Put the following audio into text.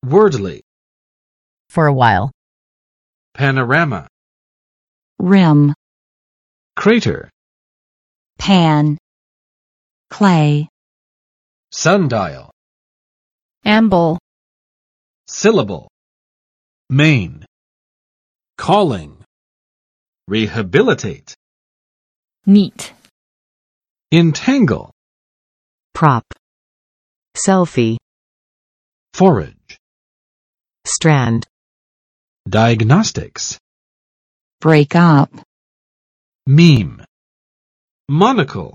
Wordly. For a while. Panorama. rim, Crater. pan, clay, Sundial. amble, Syllable. Main. Calling. Rehabilitate. neat, Entangle. prop, selfie, Forage. strand, Diagnostics. break up, Meme. Monocle.